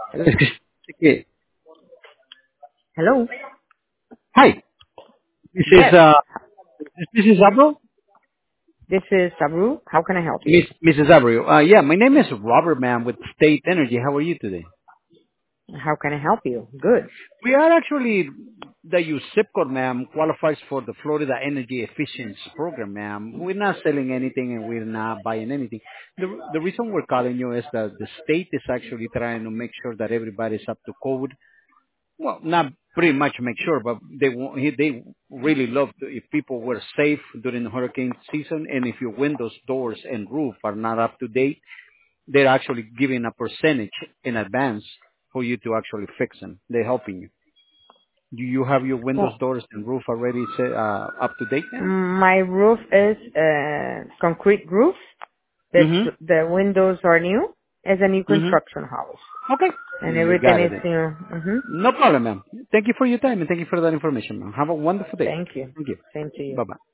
Hello. Okay. Hello. Hi, this is Yes. Abro. This is Sabru. How can I help you? Mrs. Abro. Yeah, my name is Robert, ma'am, with State Energy. How are you today? How can I help you? Good. We are actually the USIP code, ma'am, qualifies for the Florida Energy Efficiency Program, ma'am. We're not selling anything and we're not buying anything. The reason we're calling you is that the state is actually trying to make sure that everybody's up to code. Well, not pretty much make sure, but they really love if people were safe during the hurricane season, and if your windows, doors, and roof are not up to date, they're actually giving a percentage in advance for you to actually fix them. They're helping you. Do you have your windows, Well, doors, and roof already up to date now? my roof is concrete roof. Mm-hmm. The windows are new. It's a new Mm-hmm. construction house, Okay. and You everything got is it then. new. No problem, ma'am. Thank you for your time and thank you for that information, ma'am. Have a wonderful day. Thank you. Thank you. Same to you. Bye-bye.